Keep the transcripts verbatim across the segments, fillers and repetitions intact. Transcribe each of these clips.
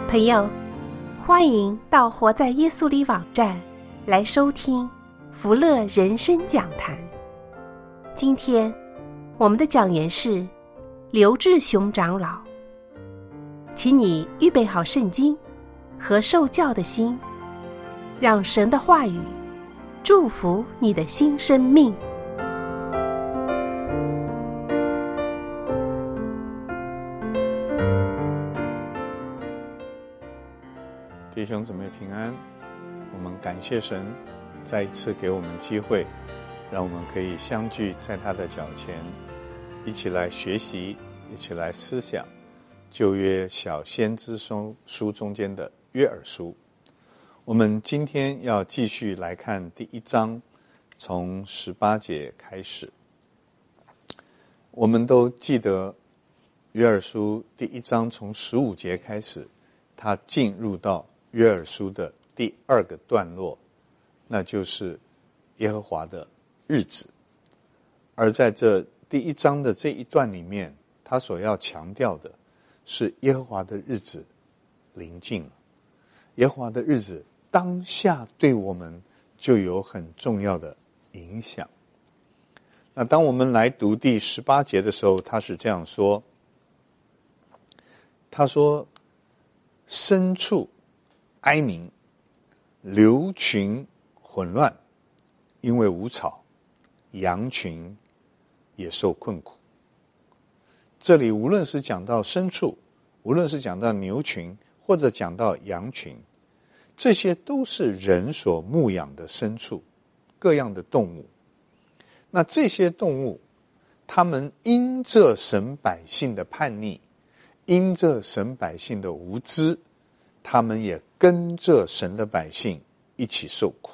朋友，欢迎到活在耶稣里网站来收听福乐人生讲坛。今天我们的讲员是刘志雄长老，请你预备好圣经和受教的心，让神的话语祝福你的新生命。 弟兄姊妹平安，我们感谢神再一次给我们机会，让我们可以相聚在他的脚前，一起来学习，一起来思想旧约小先知书书中间的约珥书。我们今天要继续来看第一章，从十八节开始。我们都记得约珥书第一章从十五节开始，他进入到约珥书的第二个段落，那就是耶和华的日子。而在这第一章的这一段里面，他所要强调的是耶和华的日子临近了。耶和华的日子当下对我们就有很重要的影响。那当我们来读第十八节的时候，他是这样说，他说牲畜哀鸣，牛群混乱，因为无草，羊群也受困苦。这里无论是讲到牲畜，无论是讲到牛群，或者讲到羊群，这些都是人所牧养的牲畜，各样的动物。那这些动物，他们因着神百姓的叛逆，因着神百姓的无知，他们也跟着神的百姓一起受苦。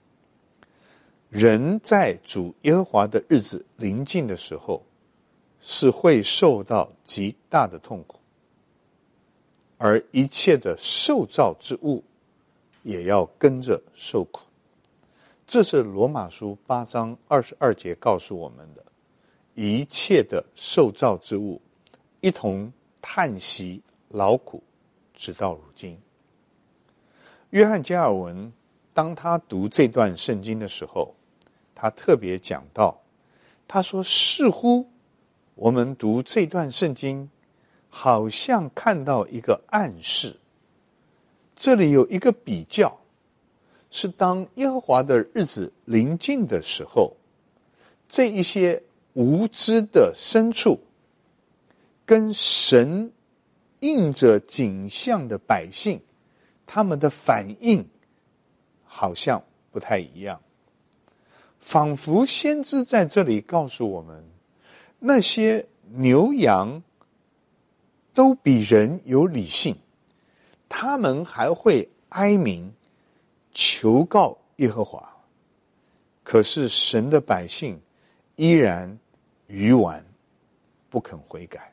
人在主耶和华的日子临近的时候，是会受到极大的痛苦，而一切的受造之物也要跟着受苦。这是罗马书八章二十二节告诉我们的，一切的受造之物一同叹息劳苦，直到如今。约翰加尔文当他读这段圣经的时候，他特别讲到，他说似乎我们读这段圣经好像看到一个暗示，这里有一个比较，是当耶和华的日子临近的时候，这一些无知的牲畜跟神应着景象的百姓，他们的反应好像不太一样。仿佛先知在这里告诉我们，那些牛羊都比人有理性，他们还会哀鸣求告耶和华，可是神的百姓依然愚顽，不肯悔改。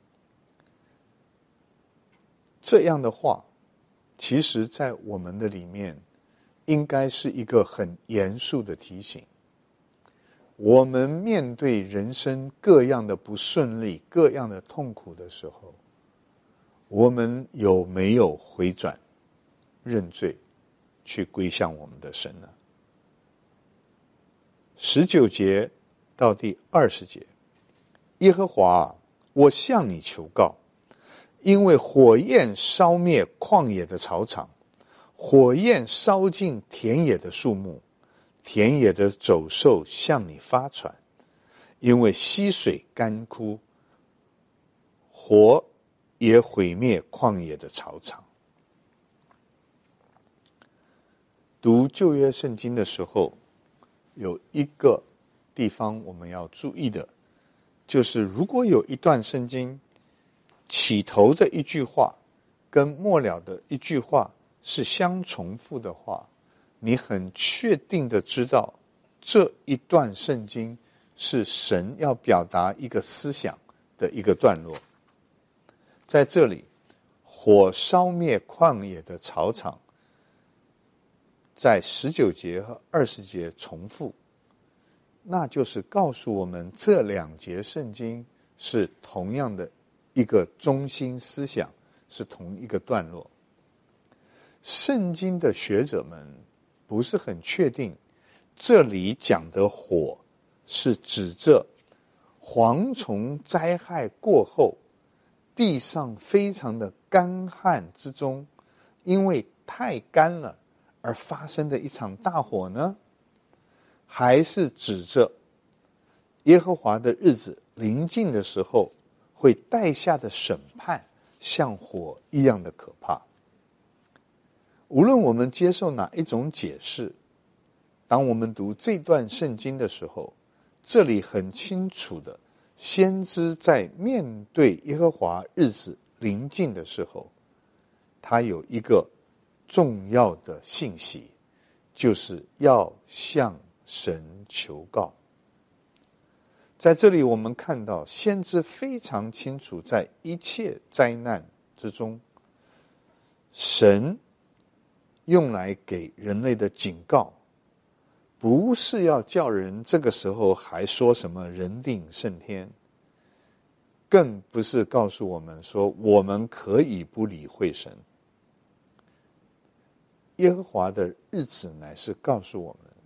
这样的话，其实在我们的里面应该是一个很严肃的提醒。我们面对人生各样的不顺利，各样的痛苦的时候，我们有没有回转认罪，去归向我们的神呢？十九节到第二十节，耶和华，我向你求告，因为火焰烧灭旷野的草场，火焰烧尽田野的树木，田野的走兽向你发传，因为溪水干枯，火也毁灭旷野的草场。读旧约圣经的时候，有一个地方我们要注意的，就是如果有一段圣经起头的一句话跟末了的一句话是相重复的话，你很确定的知道这一段圣经是神要表达一个思想的一个段落。在这里，火烧灭旷野的草场在十九节和二十节重复，那就是告诉我们这两节圣经是同样的一个中心思想，是同一个段落。 圣经的学者们不是很确定，这里讲的火是指着蝗虫灾害过后，地上非常的干旱之中，因为太干了而发生的一场大火呢，还是指着耶和华的日子临近的时候会带下的审判像火一样的可怕。无论我们接受哪一种解释，当我们读这段圣经的时候，这里很清楚的，先知在面对耶和华日子临近的时候，他有一个重要的信息，就是要向神求告。在这里我们看到先知非常清楚，在一切灾难之中，神用来给人类的警告，不是要叫人这个时候还说什么人定胜天，更不是告诉我们说我们可以不理会神。耶和华的日子乃是告诉我们，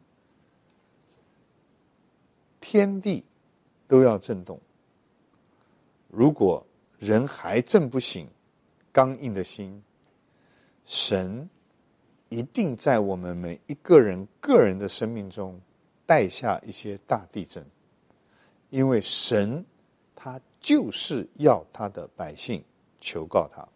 天地都要震动，如果人还震不醒刚硬的心，神一定在我们每一个人个人的生命中带下一些大地震，因为神他就是要他的百姓求告他。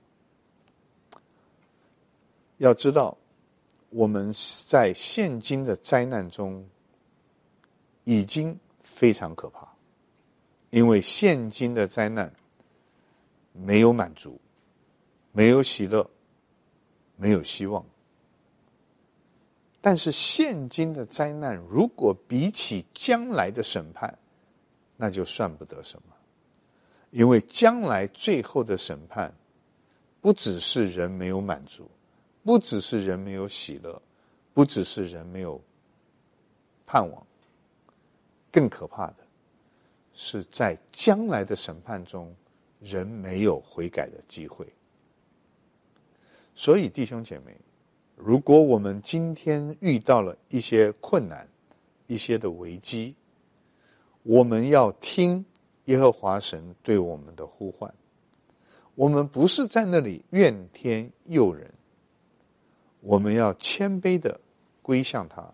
要知道，我们在现今的灾难中已经非常可怕，因为现今的灾难没有满足，没有喜乐，没有希望。但是现今的灾难如果比起将来的审判，那就算不得什么。因为将来最后的审判不只是人没有满足，不只是人没有喜乐，不只是人没有盼望，更可怕的是在将来的审判中，人没有悔改的机会。所以弟兄姐妹，如果我们今天遇到了一些困难，一些的危机，我们要听耶和华神对我们的呼唤。我们不是在那里怨天尤人，我们要谦卑的归向他，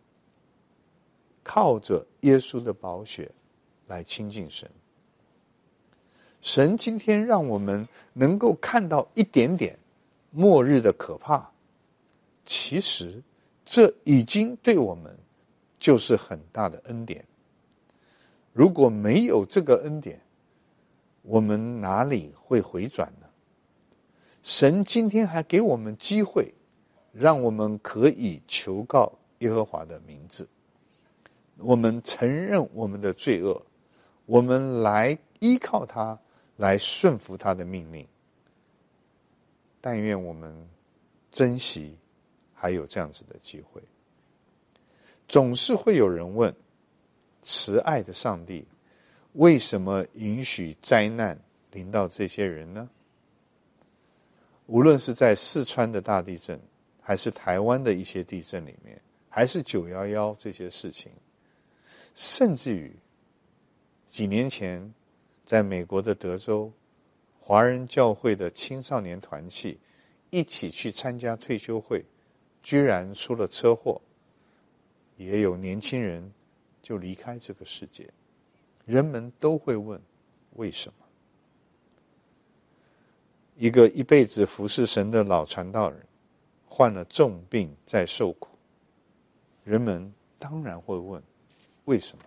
靠着耶稣的宝血来亲近神。神今天让我们能够看到一点点末日的可怕，其实这已经对我们就是很大的恩典。如果没有这个恩典，我们哪里会回转呢？神今天还给我们机会，让我们可以求告耶和华的名字，我们承认我们的罪恶，我们来依靠他，来顺服他的命令。但愿我们珍惜还有这样子的机会。总是会有人问，慈爱的上帝为什么允许灾难临到这些人呢？无论是在四川的大地震，还是台湾的一些地震里面，还是九一一这些事情，甚至于几年前在美国的德州，华人教会的青少年团契一起去参加退休会，居然出了车祸，也有年轻人就离开这个世界。人们都会问，为什么？一个一辈子服侍神的老传道人，患了重病在受苦，人们当然会问，为什么？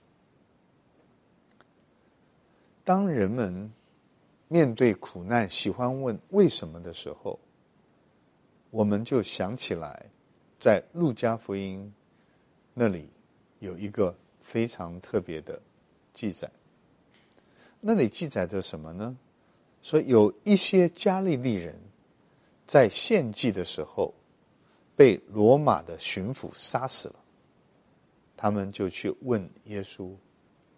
当人们面对苦难喜欢问为什么的时候，我们就想起来，在路加福音那里有一个非常特别的记载。那里记载着什么呢？说有一些加利利人在献祭的时候被罗马的巡抚杀死了，他们就去问耶稣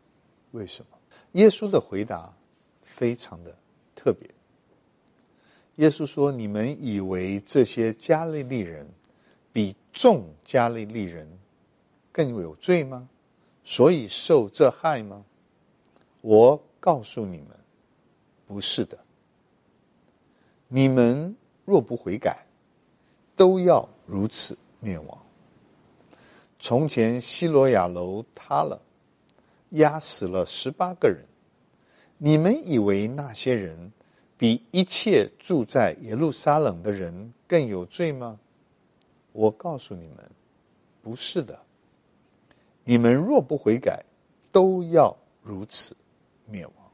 为什么。耶稣的回答非常的特别。 耶稣说：你们以为这些加利利人比众加利利人更有罪吗？所以受这害吗？我告诉你们，不是的。你们若不悔改，都要如此灭亡。从前西罗亚楼塌了，压死了十八个人，你们以为那些人比一切住在耶路撒冷的人更有罪吗？我告诉你们，不是的。你们若不悔改，都要如此灭亡。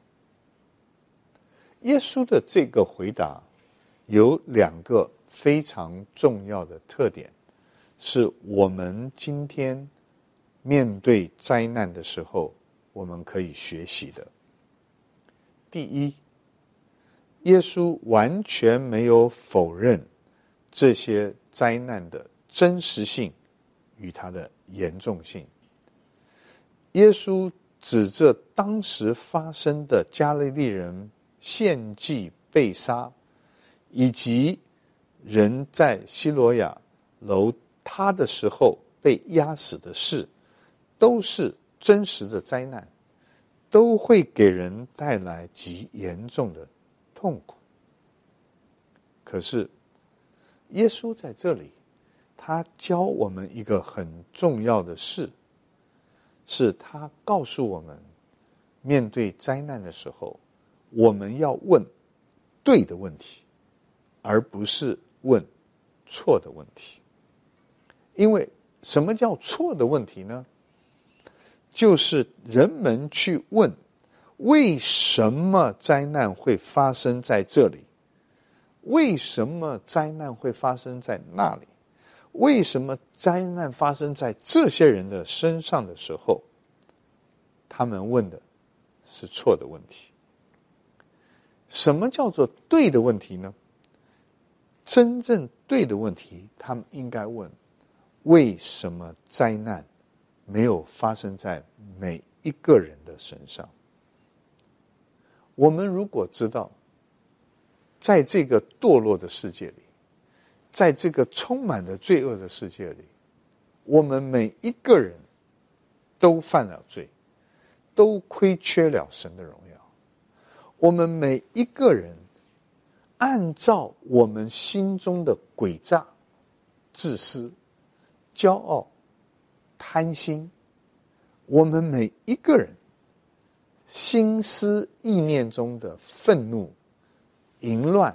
耶稣的这个回答有两个非常重要的特点，是我们今天面对灾难的时候我们可以学习的。第一，耶稣完全没有否认这些灾难的真实性与它的严重性。耶稣指着当时发生的加利利人献祭被杀，以及人在西罗亚楼塌的时候被压死的事，都是真实的灾难，都会给人带来极严重的痛苦。可是耶稣在这里，他教我们一个很重要的事，是他告诉我们，面对灾难的时候，我们要问对的问题，而不是问错的问题。因为什么叫错的问题呢？就是人们去问，为什么灾难会发生在这里？为什么灾难会发生在那里？为什么灾难发生在这些人的身上的时候，他们问的是错的问题。什么叫做对的问题呢？真正对的问题，他们应该问，为什么灾难没有发生在每一个人的身上？我们如果知道，在这个堕落的世界里，在这个充满了罪恶的世界里，我们每一个人都犯了罪，都亏缺了神的荣耀。我们每一个人按照我们心中的诡诈、自私、骄傲、贪心，我们每一个人心思意念中的愤怒、淫乱，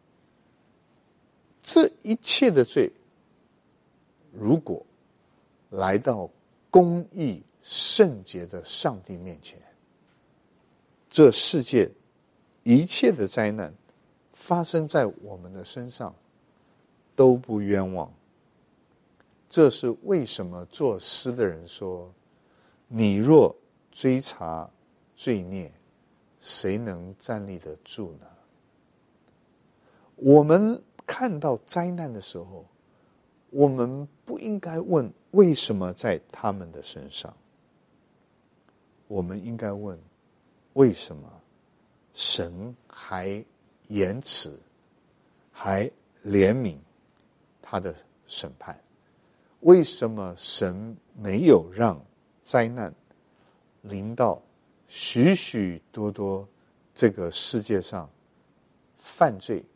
这一切的罪，如果来到公义圣洁的上帝面前，这世界一切的灾难发生在我们的身上都不冤枉。这是为什么作诗的人说，你若追查罪孽，谁能站立得住呢？我们看到灾难的时候，我们不应该问为什么在他们的身上，我们应该问为什么神还延迟，还怜悯他的审判？为什么神没有让灾难临到许许多多这个世界上犯罪、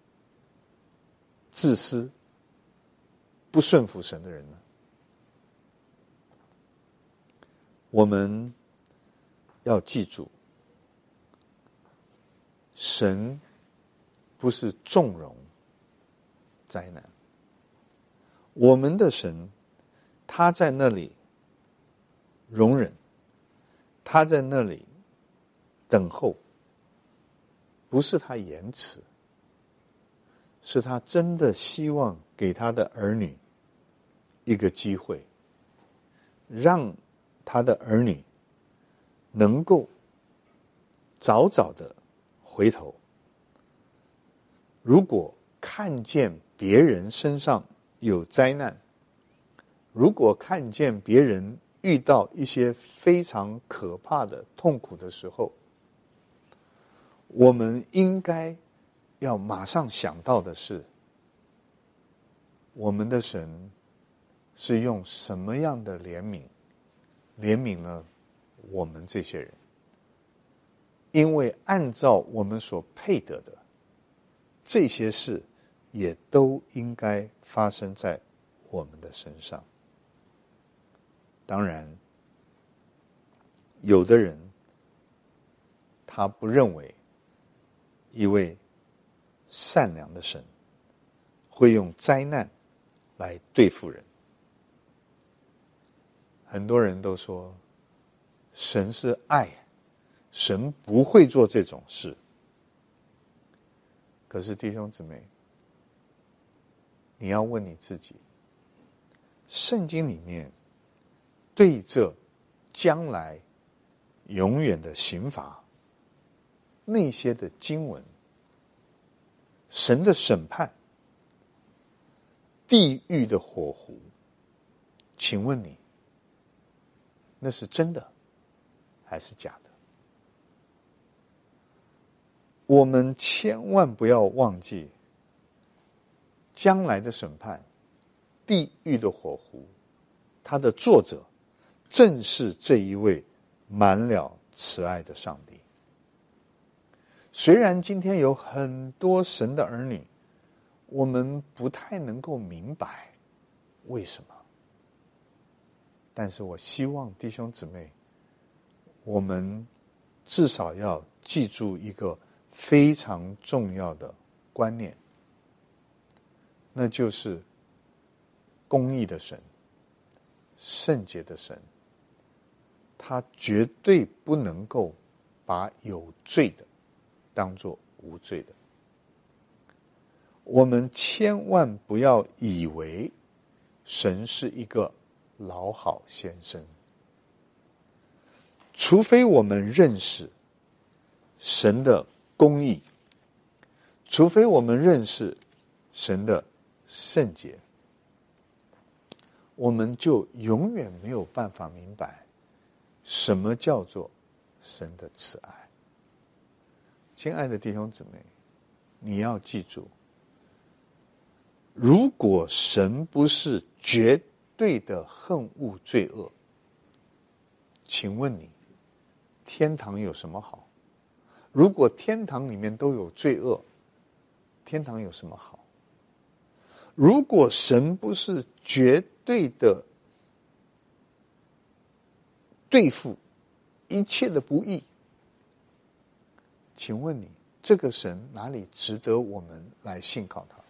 自私、不顺服神的人呢？我们要记住，神不是纵容灾难，我们的神，他在那里容忍，他在那里等候，不是他延迟，是他真的希望给他的儿女一个机会，让他的儿女能够早早的回头。如果看见别人身上有灾难，如果看见别人遇到一些非常可怕的痛苦的时候，我们应该要马上想到的是，我们的神是用什么样的怜悯怜悯了我们这些人？因为按照我们所配得的，这些事也都应该发生在我们的身上。当然，有的人他不认为一位善良的神会用灾难来对付人。很多人都说神是爱，神不会做这种事。可是弟兄姊妹，你要问你自己，圣经里面对这将来永远的刑罚，那些的经文，神的审判，地狱的火湖，请问你，那是真的还是假的？我们千万不要忘记，将来的审判，地狱的火湖，它的作者正是这一位满了慈爱的上帝。虽然今天有很多神的儿女，我们不太能够明白为什么，但是我希望弟兄姊妹，我们至少要记住一个非常重要的观念，那就是公义的神，圣洁的神，他绝对不能够把有罪的当作无罪的。我们千万不要以为神是一个老好先生，除非我们认识神的公义，除非我们认识神的圣洁，我们就永远没有办法明白什么叫做神的慈爱。亲爱的弟兄姊妹，你要记住，如果神不是绝对的恨恶罪恶，请问你，天堂有什么好？如果天堂里面都有罪恶，天堂有什么好？如果神不是绝对的对付一切的不义，请问你，这个神哪里值得我们来信靠他？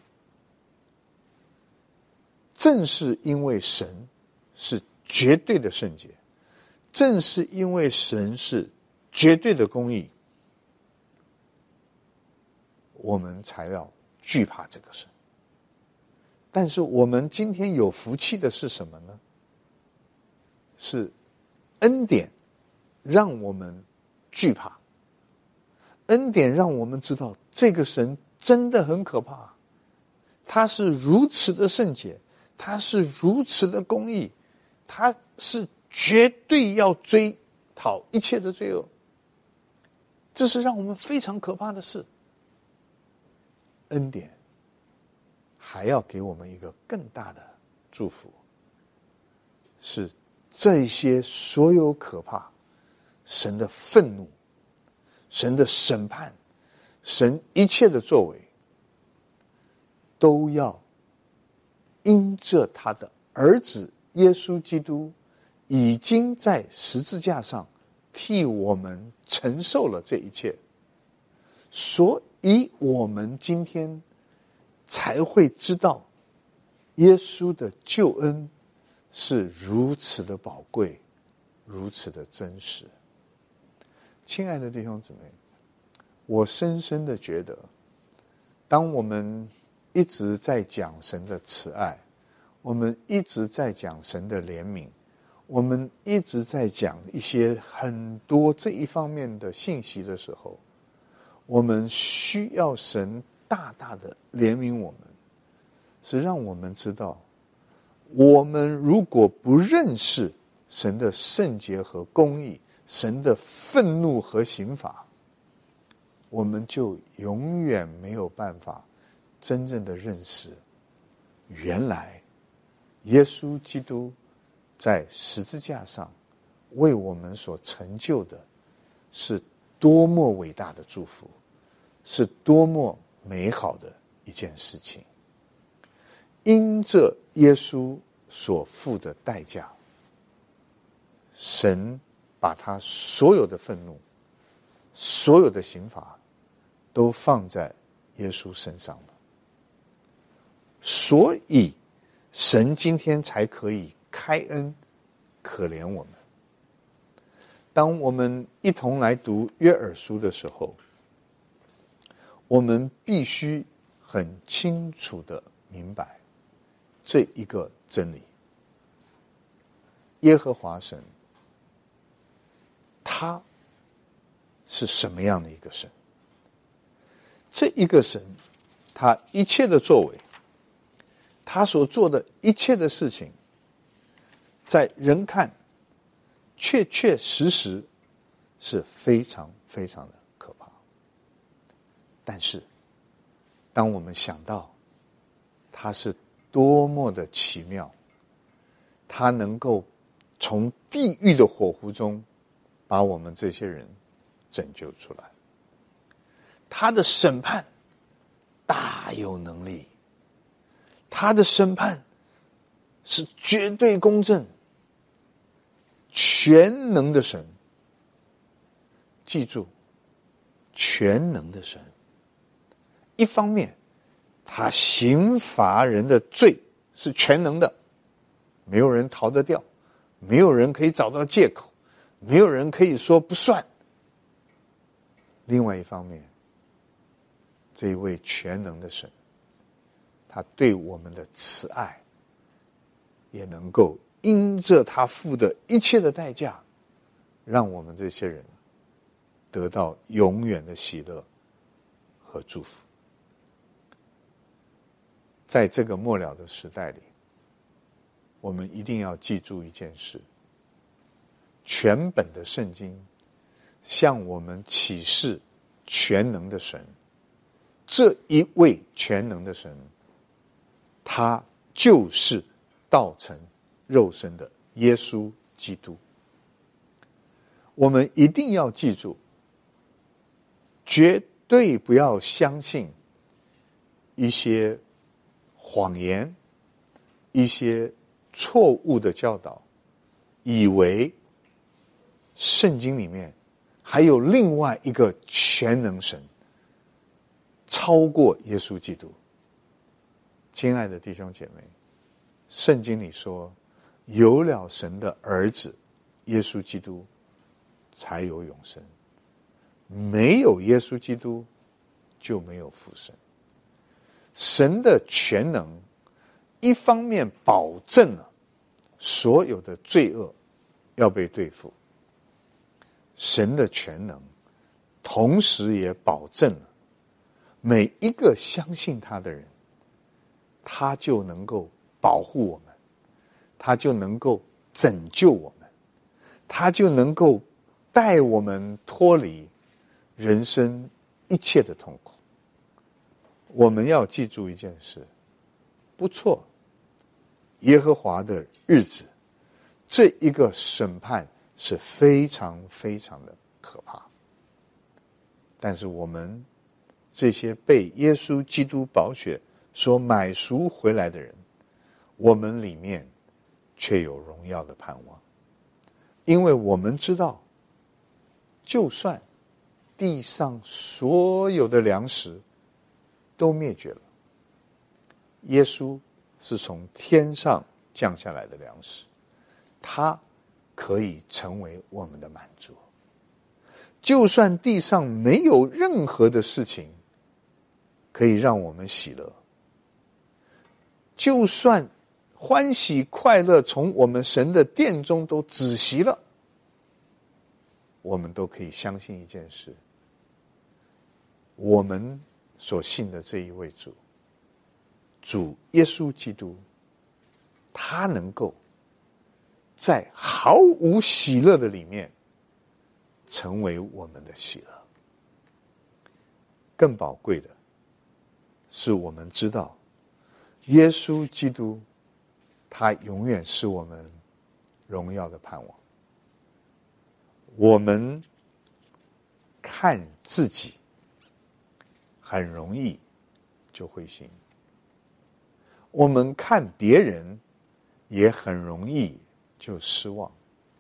正是因为神是绝对的圣洁，正是因为神是绝对的公义，我们才要惧怕这个神。但是我们今天有福气的是什么呢？是恩典让我们惧怕，恩典让我们知道这个神真的很可怕，他是如此的圣洁，他是如此的公义，他是绝对要追讨一切的罪恶。这是让我们非常可怕的事。恩典还要给我们一个更大的祝福，是这些所有可怕，神的愤怒，神的审判，神一切的作为，都要因着他的儿子耶稣基督已经在十字架上替我们承受了这一切，所以我们今天才会知道耶稣的救恩是如此的宝贵，如此的真实。亲爱的弟兄姊妹，我深深的觉得，当我们一直在讲神的慈爱，我们一直在讲神的怜悯，我们一直在讲一些很多这一方面的信息的时候，我们需要神大大的怜悯我们，是让我们知道，我们如果不认识神的圣洁和公义，神的愤怒和刑罚， 我们就永远没有办法真正的认识，原来耶稣基督在十字架上为我们所成就的是多么伟大的祝福，是多么美好的一件事情。因着耶稣所付的代价，神把他所有的愤怒，所有的刑罚都放在耶稣身上了。所以神今天才可以开恩可怜我们。当我们一同来读约珥书的时候，我们必须很清楚的明白这一个真理：耶和华神他是什么样的一个神？这一个神，他一切的作为，他所做的一切的事情，在人看确确实实是非常非常的可怕。但是当我们想到他是多么的奇妙，他能够从地狱的火湖中把我们这些人拯救出来，他的审判大有能力，他的审判是绝对公正全能的神。记住，全能的神，一方面他刑罚人的罪是全能的，没有人逃得掉，没有人可以找到借口，没有人可以说不算。另外一方面，这一位全能的神，他对我们的慈爱也能够因着他付的一切的代价，让我们这些人得到永远的喜乐和祝福。在这个末了的时代里，我们一定要记住一件事：全本的圣经向我们启示全能的神，这一位全能的神，他就是道成肉身的耶稣基督。我们一定要记住，绝对不要相信一些谎言，一些错误的教导，以为圣经里面还有另外一个全能神超过耶稣基督。亲爱的弟兄姐妹，圣经里说，有了神的儿子耶稣基督才有永生，没有耶稣基督就没有复生。神的全能一方面保证了所有的罪恶要被对付，神的全能同时也保证了每一个相信他的人，他就能够保护我们，他就能够拯救我们，他就能够带我们脱离人生一切的痛苦。我们要记住一件事，不错，耶和华的日子，这一个审判是非常非常的可怕。但是我们这些被耶稣基督宝血所买赎回来的人，我们里面却有荣耀的盼望。因为我们知道，就算地上所有的粮食都灭绝了，耶稣是从天上降下来的粮食，他可以成为我们的满足。就算地上没有任何的事情可以让我们喜乐，就算欢喜快乐从我们神的殿中都止息了，我们都可以相信一件事，我们所信的这一位主，主耶稣基督，他能够在毫无喜乐的里面成为我们的喜乐。 更宝贵的是，我们知道耶稣基督他永远是我们荣耀的盼望。我们看自己很容易就灰心，我们看别人也很容易就失望。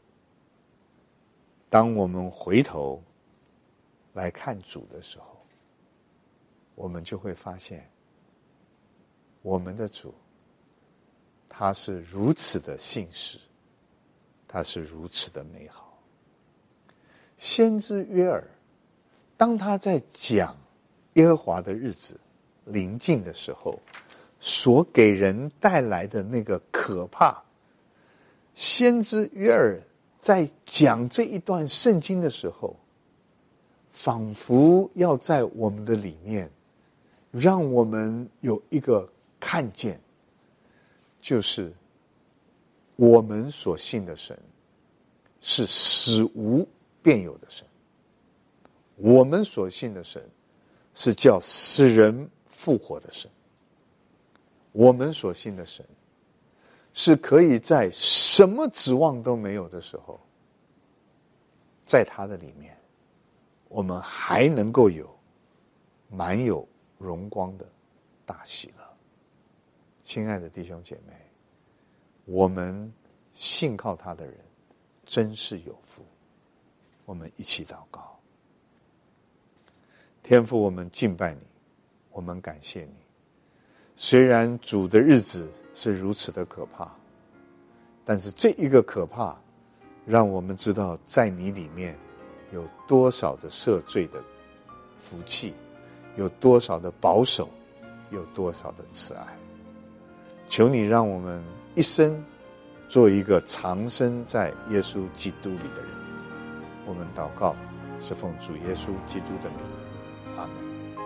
当我们回头来看主的时候，我们就会发现，我们的主他是如此的信实，他是如此的美好。先知约珥，当他在讲耶和华的日子临近的时候，所给人带来的那个可怕，先知约珥在讲这一段圣经的时候，仿佛要在我们的里面让我们有一个看见，就是我们所信的神是使无变有的神，我们所信的神是叫死人复活的神，我们所信的神是可以在什么指望都没有的时候，在他的里面我们还能够有满有荣光的大喜乐。亲爱的弟兄姐妹，我们信靠他的人真是有福。我们一起祷告。天父，我们敬拜你，我们感谢你。虽然主的日子是如此的可怕，但是这一个可怕让我们知道在你里面有多少的赦罪的福气，有多少的保守，有多少的慈爱。求你让我们一生做一个长生在耶稣基督里的人。我们祷告是奉主耶稣基督的名，阿们。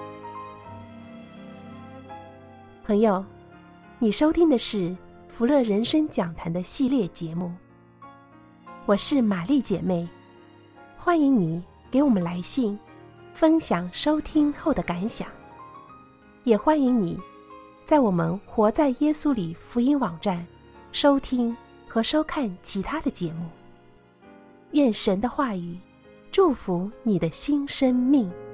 朋友，你收听的是福乐人生讲坛的系列节目，我是玛丽姐妹，欢迎你给我们来信分享收听后的感想，也欢迎你在我们活在耶稣里福音网站收听和收看其他的节目。愿神的话语祝福你的新生命。